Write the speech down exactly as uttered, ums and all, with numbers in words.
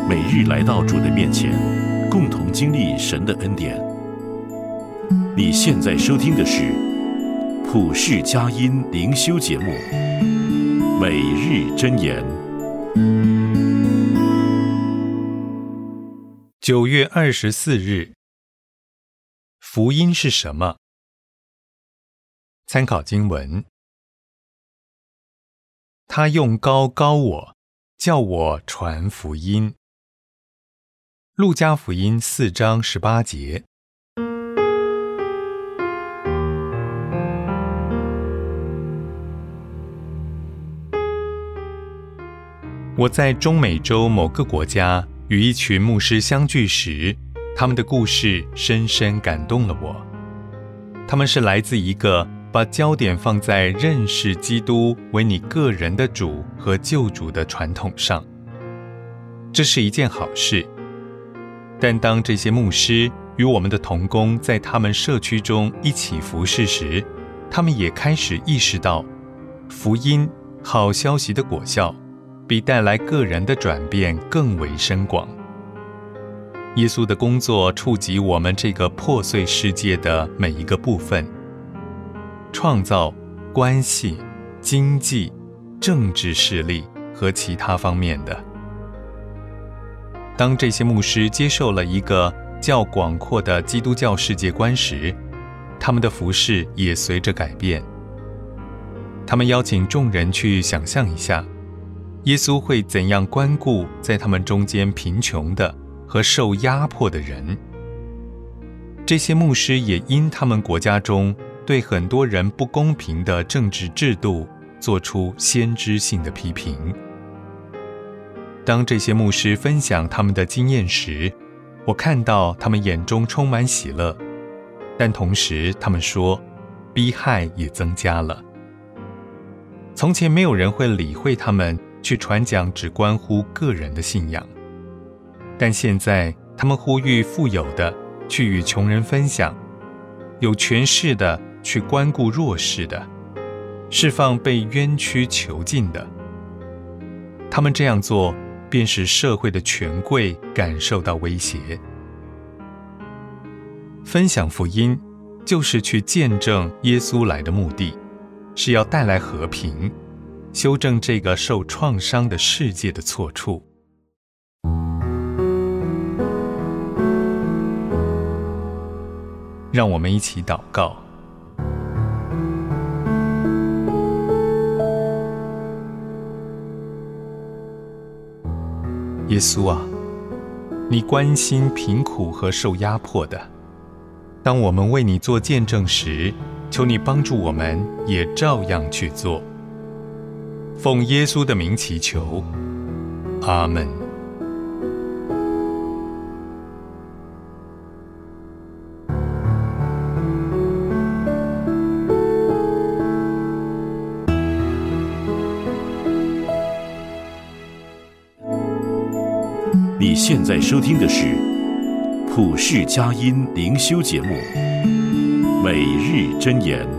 每日来到主的面前，共同经历神的恩典。你现在收听的是普世佳音灵修节目《每日箴言》。 九月二十四日，福音是什么？参考经文：他用膏膏我，叫我传福音。路加福音四章十八节。我在中美洲某个国家与一群牧师相聚时，他们的故事深深感动了我。他们是来自一个把焦点放在认识基督为你个人的主和救主的传统上。这是一件好事。但当这些牧师与我们的同工在他们社区中一起服侍时，他们也开始意识到，福音好消息的果效比带来个人的转变更为深广。耶稣的工作触及我们这个破碎世界的每一个部分，创造、关系、经济、政治势力和其他方面的。当这些牧师接受了一个较广阔的基督教世界观时，他们的服事也随着改变。他们邀请众人去想象一下，耶稣会怎样关顾在他们中间贫穷的和受压迫的人。这些牧师也因他们国家中对很多人不公平的政治制度做出先知性的批评。当这些牧师分享他们的经验时，我看到他们眼中充满喜乐，但同时他们说，逼害也增加了。从前没有人会理会他们去传讲只关乎个人的信仰，但现在他们呼吁富有的去与穷人分享，有权势的去关顾弱势的，释放被冤屈囚禁的。他们这样做便使社会的权贵感受到威胁。分享福音就是去见证耶稣来的目的，是要带来和平，修正这个受创伤的世界的错处。让我们一起祷告。耶稣啊，你关心贫苦和受压迫的。当我们为你做见证时，求你帮助我们也照样去做。奉耶稣的名祈求，阿们。 你现在收听的是普世佳音灵修节目《每日箴言》。